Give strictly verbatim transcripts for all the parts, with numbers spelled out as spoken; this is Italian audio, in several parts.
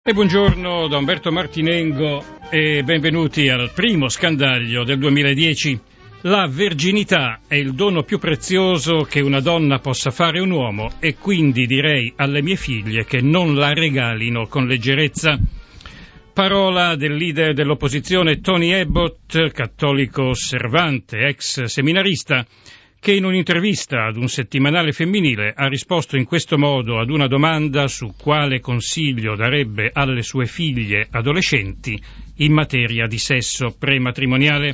E buongiorno da Umberto Martinengo e benvenuti al primo scandaglio del duemiladieci. La verginità è il dono più prezioso che una donna possa fare a un uomo e quindi direi alle mie figlie che non la regalino con leggerezza. Parola del leader dell'opposizione Tony Abbott, cattolico osservante, ex seminarista, che in un'intervista ad un settimanale femminile ha risposto in questo modo ad una domanda su quale consiglio darebbe alle sue figlie adolescenti in materia di sesso prematrimoniale.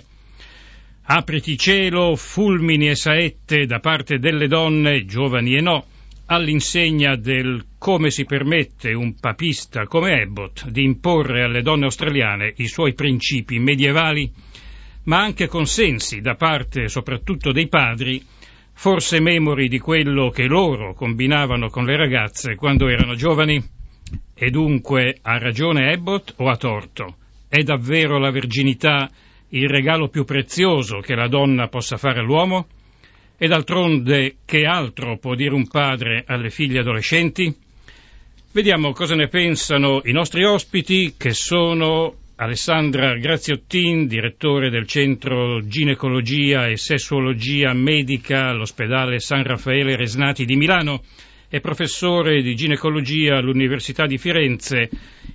Apriti cielo, fulmini e saette da parte delle donne, giovani e no, all'insegna del come si permette un papista come Abbott di imporre alle donne australiane i suoi principi medievali, ma anche consensi da parte soprattutto dei padri, forse memori di quello che loro combinavano con le ragazze quando erano giovani. E dunque ha ragione Abbott o ha torto? È davvero la verginità il regalo più prezioso che la donna possa fare all'uomo? E d'altronde che altro può dire un padre alle figlie adolescenti? Vediamo cosa ne pensano i nostri ospiti, che sono Alessandra Graziottin, direttore del Centro Ginecologia e Sessuologia Medica all'ospedale San Raffaele Resnati di Milano e professore di ginecologia all'Università di Firenze,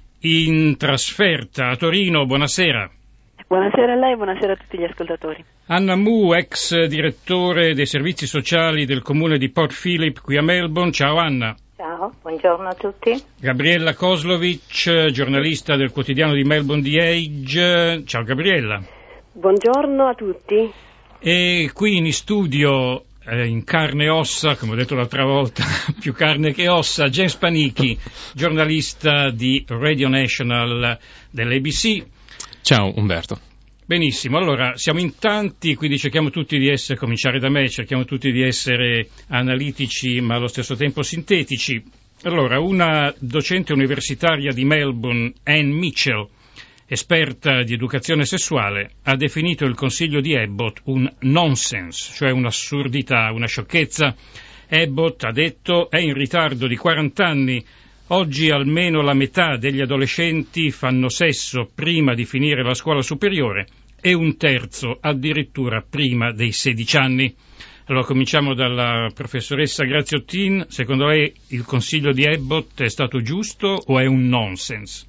in trasferta a Torino. Buonasera. Buonasera a lei e buonasera a tutti gli ascoltatori. Anna Mu, ex direttore dei servizi sociali del comune di Port Phillip qui a Melbourne. Ciao Anna. Ciao, buongiorno a tutti. Gabriella Kozlovic, giornalista del quotidiano di Melbourne The Age. Ciao Gabriella. Buongiorno a tutti. E qui in studio, eh, in carne e ossa, come ho detto l'altra volta, più carne che ossa, James Panichi, giornalista di Radio National dell'A B C. Ciao Umberto. Benissimo, allora siamo in tanti, quindi cerchiamo tutti di essere, cominciare da me, cerchiamo tutti di essere analitici ma allo stesso tempo sintetici. Allora, una docente universitaria di Melbourne, Anne Mitchell, esperta di educazione sessuale, ha definito il consiglio di Abbott un nonsense, cioè un'assurdità, una sciocchezza. Abbott, ha detto, è in ritardo di quaranta anni. Oggi almeno la metà degli adolescenti fanno sesso prima di finire la scuola superiore e un terzo addirittura prima dei sedici anni. Allora cominciamo dalla professoressa Graziottin. Secondo lei il consiglio di Abbott è stato giusto o è un nonsense?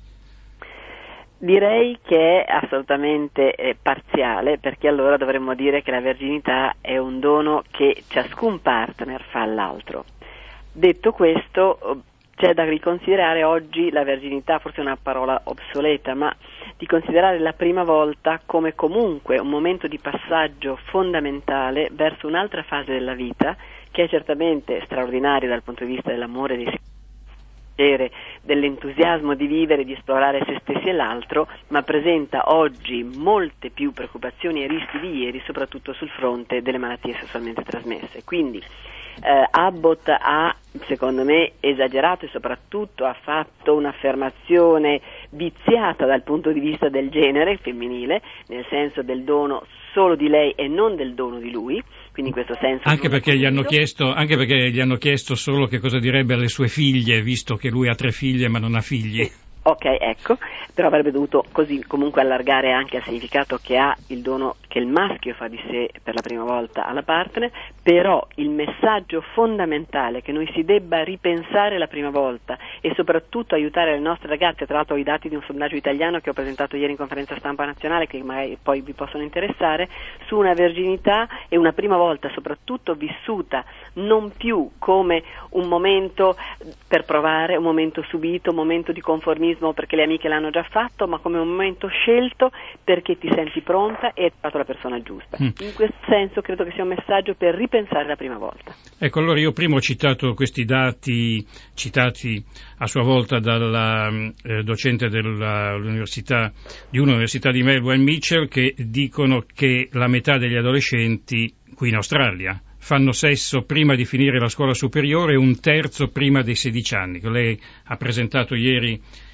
Direi che è assolutamente eh, parziale, perché allora dovremmo dire che la verginità è un dono che ciascun partner fa all'altro. Detto questo, c'è da riconsiderare oggi la verginità, forse è una parola obsoleta, ma di considerare la prima volta come comunque un momento di passaggio fondamentale verso un'altra fase della vita, che è certamente straordinaria dal punto di vista dell'amore, dei piacere, dell'entusiasmo di vivere, di esplorare se stessi e l'altro, ma presenta oggi molte più preoccupazioni e rischi di ieri, soprattutto sul fronte delle malattie sessualmente trasmesse. Quindi eh, Abbott ha, secondo me, esagerato e soprattutto ha fatto un'affermazione viziata dal punto di vista del genere femminile, nel senso del dono solo di lei e non del dono di lui, quindi in questo senso anche perché gli hanno chiesto anche perché gli hanno chiesto solo che cosa direbbe alle sue figlie, visto che lui ha tre figlie ma non ha figli. Ok, ecco, però avrebbe dovuto così comunque allargare anche al significato che ha il dono che il maschio fa di sé per la prima volta alla partner, però il messaggio fondamentale che noi si debba ripensare la prima volta e soprattutto aiutare le nostre ragazze, tra l'altro ho i dati di un sondaggio italiano che ho presentato ieri in conferenza stampa nazionale, che magari poi vi possono interessare, su una verginità e una prima volta soprattutto vissuta non più come un momento per provare, un momento subito, un momento di conformismo perché le amiche l'hanno già fatto, ma come un momento scelto perché ti senti pronta e hai trovato la persona giusta. Mm. In questo senso credo che sia un messaggio per ripensare la prima volta. Ecco, allora io prima ho citato questi dati citati a sua volta dalla eh, docente dell'università di un'università di Melbourne, Mitchell, che dicono che la metà degli adolescenti qui in Australia fanno sesso prima di finire la scuola superiore e un terzo prima dei sedici anni, che lei ha presentato ieri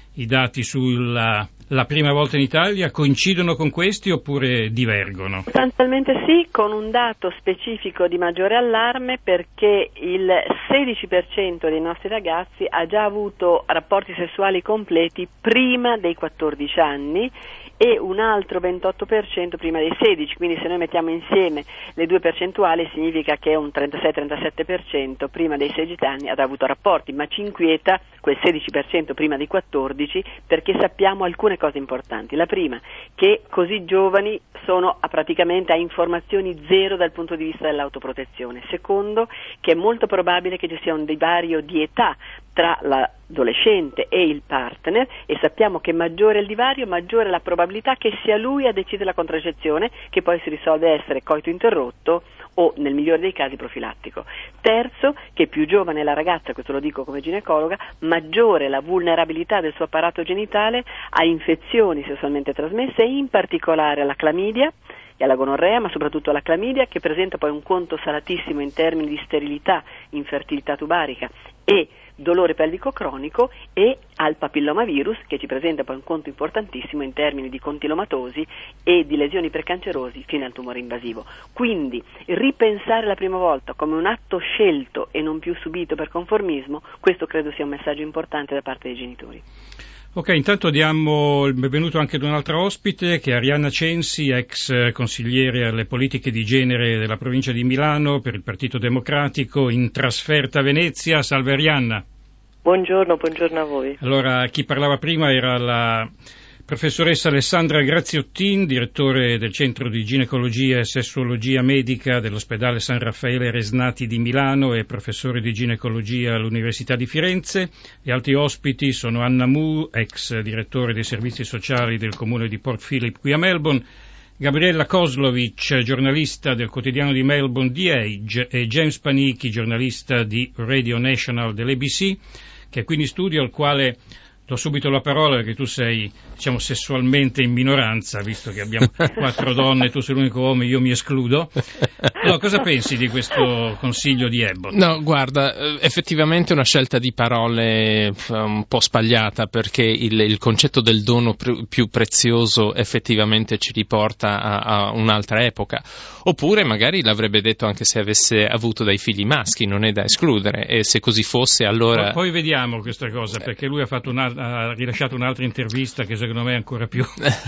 i dati sulla la prima volta in Italia coincidono con questi oppure divergono? Sostanzialmente sì, con un dato specifico di maggiore allarme, perché il sedici per cento dei nostri ragazzi ha già avuto rapporti sessuali completi prima dei quattordici anni e un altro ventotto per cento prima dei sedici, quindi se noi mettiamo insieme le due percentuali significa che un trentasei trentasette per cento prima dei sedici anni ha avuto rapporti, ma ci inquieta quel sedici per cento prima dei quattordici, perché sappiamo alcune cose importanti. La prima, che così giovani sono a praticamente a informazioni zero dal punto di vista dell'autoprotezione. Secondo, che è molto probabile che ci sia un divario di età tra l'adolescente e il partner, e sappiamo che maggiore è il divario, maggiore la probabilità che sia lui a decidere la contraccezione, che poi si risolve essere coito interrotto o nel migliore dei casi profilattico. Terzo, che più giovane è la ragazza, questo lo dico come ginecologa, maggiore la vulnerabilità del suo apparato genitale a infezioni sessualmente trasmesse, in particolare alla clamidia e alla gonorrea, ma soprattutto alla clamidia, che presenta poi un conto salatissimo in termini di sterilità, infertilità tubarica e dolore pelvico cronico, e al papillomavirus, che ci presenta poi un conto importantissimo in termini di contilomatosi e di lesioni precancerosi fino al tumore invasivo. Quindi ripensare la prima volta come un atto scelto e non più subito per conformismo, questo credo sia un messaggio importante da parte dei genitori. Ok, intanto diamo il benvenuto anche ad un'altra ospite, che è Arianna Censi, ex consigliere alle politiche di genere della provincia di Milano per il Partito Democratico, in trasferta a Venezia. Salve Arianna. Buongiorno, buongiorno a voi. Allora, chi parlava prima era la professoressa Alessandra Graziottin, direttore del Centro di Ginecologia e Sessuologia Medica dell'Ospedale San Raffaele Resnati di Milano e professore di ginecologia all'Università di Firenze. Gli altri ospiti sono Anna Mu, ex direttore dei servizi sociali del comune di Port Phillip qui a Melbourne, Gabriella Kozlovic, giornalista del quotidiano di Melbourne The Age, e James Panichi, giornalista di Radio National dell'A B C, che è qui in studio, al quale do subito la parola perché tu sei, diciamo, sessualmente in minoranza, visto che abbiamo quattro donne, tu sei l'unico uomo, io mi escludo. Allora, cosa pensi di questo consiglio di Abbott? No, guarda, effettivamente è una scelta di parole un po' sbagliata, perché il, il concetto del dono pr- più prezioso effettivamente ci riporta a, a un'altra epoca. Oppure magari l'avrebbe detto anche se avesse avuto dei figli maschi, non è da escludere, e se così fosse allora... Poi, poi vediamo questa cosa, perché lui ha fatto una, ha rilasciato un'altra intervista che secondo me è ancora più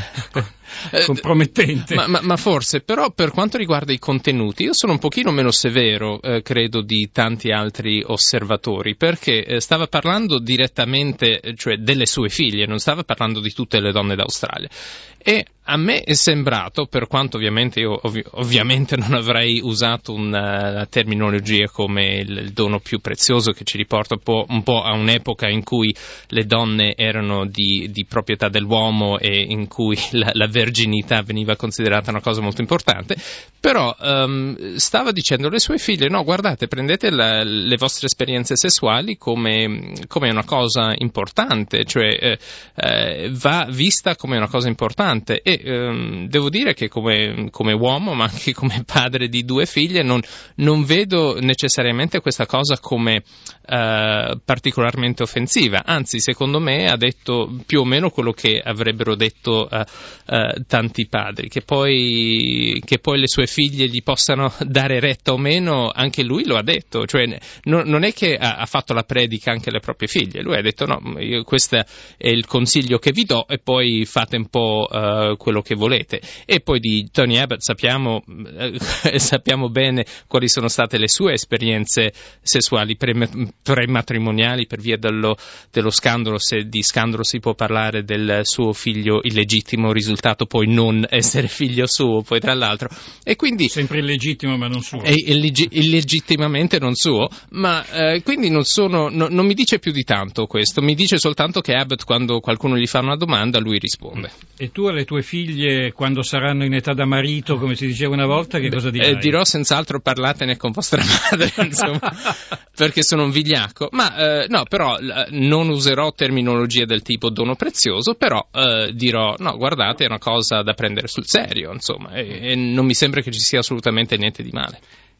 compromettente. Ma, ma, ma forse, però per quanto riguarda i contenuti, io sono un pochino meno severo, eh, credo, di tanti altri osservatori, perché eh, stava parlando direttamente, cioè delle sue figlie, non stava parlando di tutte le donne d'Australia. E a me è sembrato, per quanto ovviamente io ovvi- ovviamente non avrei usato una terminologia come il, il dono più prezioso, che ci riporta un po', un po' a un'epoca in cui le donne erano di, di proprietà dell'uomo e in cui la, la verginità veniva considerata una cosa molto importante, però um, stava dicendo alle sue figlie: no, guardate, prendete la, le vostre esperienze sessuali come, come una cosa importante, cioè eh, eh, va vista come una cosa importante. E ehm, devo dire che come, come uomo, ma anche come padre di due figlie, non, non vedo necessariamente questa cosa come eh, particolarmente offensiva. Anzi, secondo me ha detto più o meno quello che avrebbero detto eh, eh, tanti padri. Che poi, che poi le sue figlie gli possano dare retta o meno, anche lui lo ha detto. Cioè, no, non è che ha, ha fatto la predica anche alle proprie figlie. Lui ha detto: no, io, questo è il consiglio che vi do, e poi fate un po' Uh, quello che volete. E poi di Tony Abbott sappiamo, uh, sappiamo bene quali sono state le sue esperienze sessuali pre- prematrimoniali per via dello, dello scandalo, se di scandalo si può parlare, del suo figlio illegittimo, risultato poi non essere figlio suo, poi tra l'altro. E quindi sempre illegittimo ma non suo. È illeg- illegittimamente non suo, ma uh, quindi non sono, no, non mi dice più di tanto questo, mi dice soltanto che Abbott, quando qualcuno gli fa una domanda, lui risponde. E tu alle tue figlie, quando saranno in età da marito, come si diceva una volta, che cosa dirai? Eh, dirò senz'altro: parlatene con vostra madre, insomma, perché sono un vigliacco. Ma eh, no, però l- non userò terminologie del tipo dono prezioso, però eh, dirò: no, guardate, è una cosa da prendere sul serio, insomma, e, e non mi sembra che ci sia assolutamente niente di male.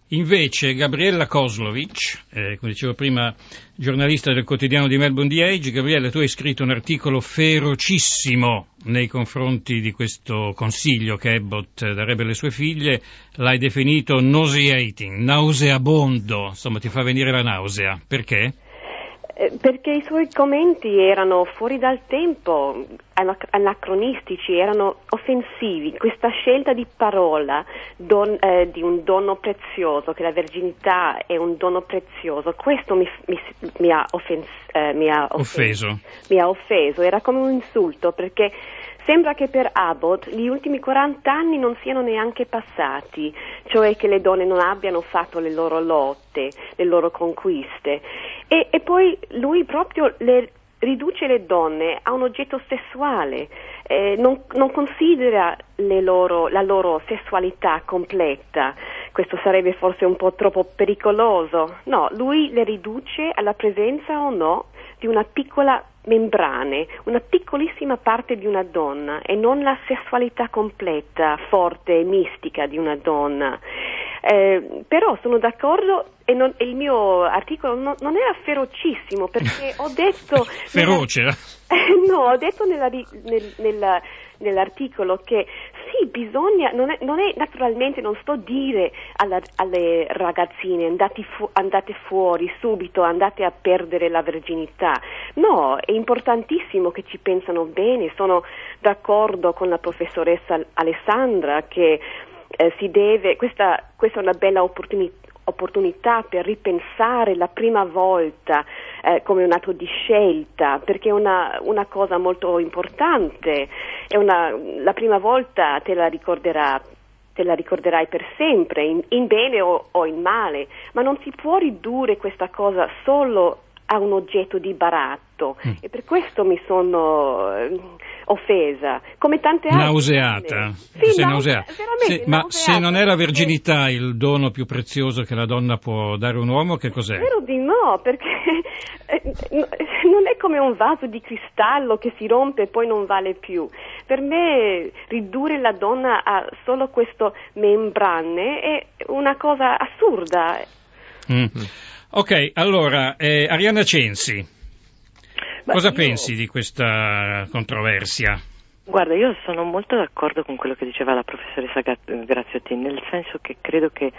Invece Gabriella Kozlovic, eh, come dicevo prima, giornalista del quotidiano di Melbourne The Age, Gabriella, tu hai scritto un articolo ferocissimo nei confronti di questo consiglio che Abbott darebbe alle sue figlie, l'hai definito nauseating, nauseabondo, insomma ti fa venire la nausea. Perché? Perché i suoi commenti erano fuori dal tempo, anacronistici, erano offensivi. Questa scelta di parola don, eh, di un dono prezioso, che la verginità è un dono prezioso, questo mi, mi, mi, ha, offens, eh, mi ha offeso. offeso. Mi ha offeso, era come un insulto, perché sembra che per Abbott gli ultimi quaranta anni non siano neanche passati, cioè che le donne non abbiano fatto le loro lotte, le loro conquiste. E, e poi lui proprio le riduce le donne a un oggetto sessuale, eh, non, non considera le loro, la loro sessualità completa. Questo sarebbe forse un po' troppo pericoloso. No, lui le riduce alla presenza o no di una piccola membrane, una piccolissima parte di una donna e non la sessualità completa, forte e mistica di una donna. Eh, però sono d'accordo e, non, e il mio articolo no, non era ferocissimo, perché ho detto feroce nella, no, ho detto nella, nel, nella, nell'articolo che sì, bisogna, non è, non è naturalmente, non sto a dire alla, alle ragazzine andate, fu, andate fuori subito, andate a perdere la verginità. No, è importantissimo che ci pensano bene. Sono d'accordo con la professoressa Alessandra che eh, si deve, questa, questa è una bella opportunità opportunità per ripensare la prima volta eh, come un atto di scelta, perché è una, una cosa molto importante, è una, la prima volta te la ricorderà te la ricorderai per sempre, in, in bene o, o in male, ma non si può ridurre questa cosa solo a un oggetto di baratto, mm. e per questo mi sono eh, offesa, come tante altre. Nauseata. Sì, sei nause- nauseata. veramente Se, ma nauseata. se non è la verginità il dono più prezioso che la donna può dare a un uomo, che cos'è? Spero di no, perché eh, non è come un vaso di cristallo che si rompe e poi non vale più. Per me ridurre la donna a solo questo membrane è una cosa assurda. Mm. Ok, allora, eh, Arianna Censi, Beh, cosa io... pensi di questa controversia? Guarda, io sono molto d'accordo con quello che diceva la professoressa Graziotin, nel senso che credo che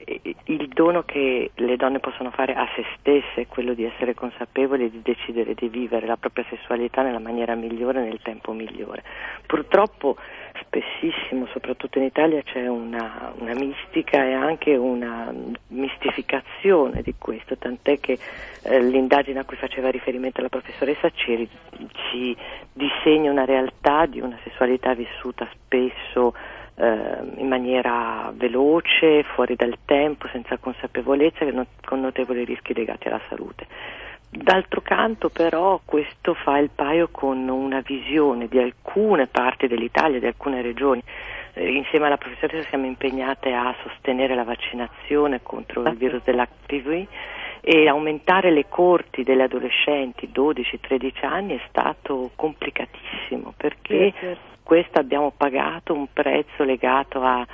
il dono che le donne possono fare a se stesse è quello di essere consapevoli e di decidere di vivere la propria sessualità nella maniera migliore, nel tempo migliore. Purtroppo spessissimo, soprattutto in Italia, c'è una, una mistica e anche una mistificazione di questo, tant'è che eh, l'indagine a cui faceva riferimento la professoressa ci, ci disegna una realtà di una sessualità vissuta spesso in maniera veloce, fuori dal tempo, senza consapevolezza, con notevoli rischi legati alla salute. D'altro canto però questo fa il paio con una visione di alcune parti dell'Italia, di alcune regioni. Eh, insieme alla professoressa siamo impegnate a sostenere la vaccinazione contro il virus dell'H I V e aumentare le corti delle adolescenti dodici tredici anni è stato complicatissimo, perché sì, sì. questo abbiamo pagato un prezzo legato a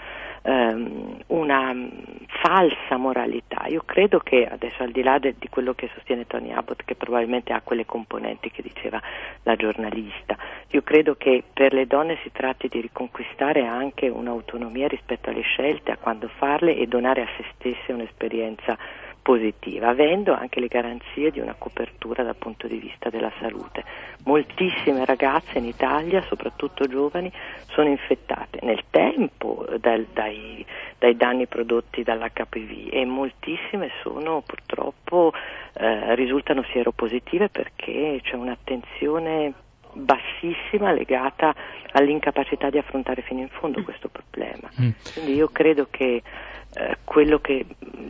um, una falsa moralità. Io credo che, adesso al di là de, di quello che sostiene Tony Abbott, che probabilmente ha quelle componenti che diceva la giornalista, io credo che per le donne si tratti di riconquistare anche un'autonomia rispetto alle scelte, a quando farle, e donare a se stesse un'esperienza positiva, avendo anche le garanzie di una copertura dal punto di vista della salute. Moltissime ragazze in Italia, soprattutto giovani, sono infettate nel tempo dal, dai, dai danni prodotti dall'H I V e moltissime sono purtroppo eh, risultano sieropositive perché c'è un'attenzione bassissima legata all'incapacità di affrontare fino in fondo questo problema. Mm. Quindi io credo che eh, quello che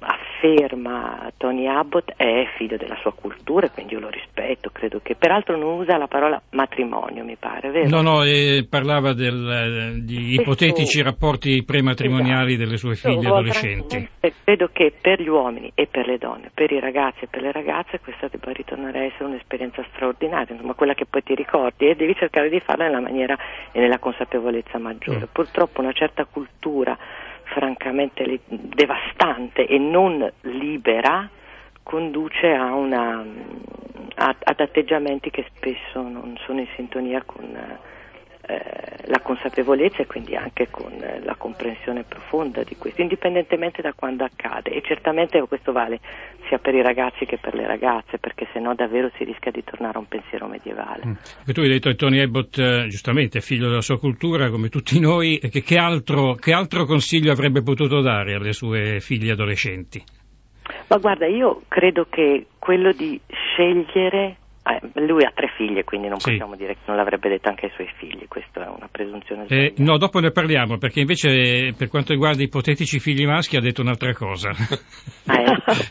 afferma Tony Abbott è figlio della sua cultura, quindi io lo rispetto, credo che peraltro non usa la parola matrimonio, mi pare, vero? No, no, eh, parlava del, di Questo... ipotetici rapporti prematrimoniali esatto. delle sue figlie adolescenti. Credo che per gli uomini e per le donne, per i ragazzi e per le ragazze, questa debba ritornare a essere un'esperienza straordinaria, insomma quella che poi ti ricordi, e devi cercare di farla nella maniera e nella consapevolezza maggiore. Mm. Purtroppo una certa cultura francamente li- devastante e non libera, conduce a una, a, ad atteggiamenti che spesso non sono in sintonia con eh, la consapevolezza e quindi anche con eh, la comprensione profonda di questo, indipendentemente da quando accade. E certamente questo vale sia per i ragazzi che per le ragazze, perché sennò davvero si rischia di tornare a un pensiero medievale. Mm. E tu hai detto che Tony Abbott, eh, giustamente, è figlio della sua cultura, come tutti noi, e che, che, altro, che altro consiglio avrebbe potuto dare alle sue figlie adolescenti? Ma guarda, io credo che quello di scegliere, eh, lui ha tre figlie, quindi non sì. possiamo dire che non l'avrebbe detto anche ai suoi figli, questa è una presunzione Eh, sbagliata. no, dopo ne parliamo, perché invece per quanto riguarda ipotetici figli maschi ha detto un'altra cosa. Ah,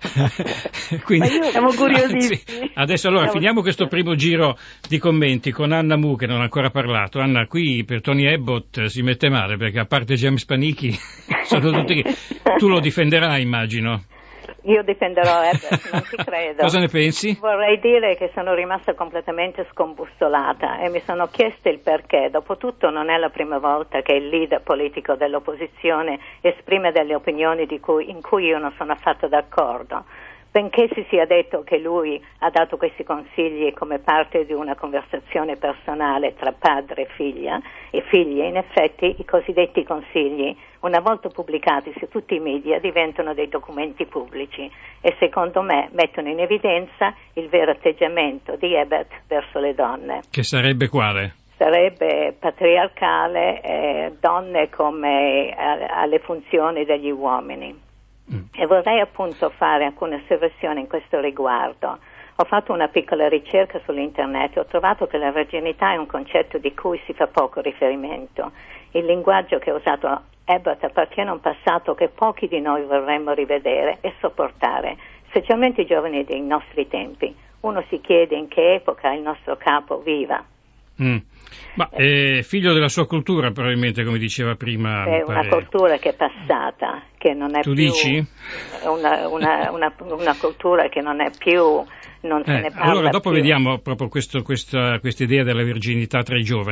eh. Quindi, Ma io siamo curiosissimi. Sì. Adesso allora Siamo... finiamo questo primo giro di commenti con Anna Mu, che non ha ancora parlato. Anna, qui per Tony Abbott si mette male, perché a parte James Panichi sono tutti... Tu lo difenderai, immagino. Io difenderò Abbott, non ci credo. Cosa ne pensi? Vorrei dire che sono rimasta completamente scombussolata e mi sono chiesto il perché. Dopotutto non è la prima volta che il leader politico dell'opposizione esprime delle opinioni di cui, in cui io non sono affatto d'accordo. Benché si sia detto che lui ha dato questi consigli come parte di una conversazione personale tra padre e figlia e figli, in effetti i cosiddetti consigli, una volta pubblicati su tutti i media, diventano dei documenti pubblici e secondo me mettono in evidenza il vero atteggiamento di Abbott verso le donne. Che sarebbe quale? Sarebbe patriarcale, eh, donne come eh, alle funzioni degli uomini. Mm. E vorrei appunto fare alcune osservazioni in questo riguardo. Ho fatto una piccola ricerca sull'internet e ho trovato che la virginità è un concetto di cui si fa poco riferimento. Il linguaggio che ha usato Abbott appartiene a un passato che pochi di noi vorremmo rivedere e sopportare, specialmente i giovani dei nostri tempi. Uno si chiede in che epoca il nostro capo viva. Mm. Ma è figlio della sua cultura, probabilmente, come diceva prima. È una pare. cultura che è passata, che non è tu più dici? Una, una, una, una cultura che non è più, non se eh, ne parla allora dopo più. vediamo proprio questo, questa, questa idea della virginità tra i giovani.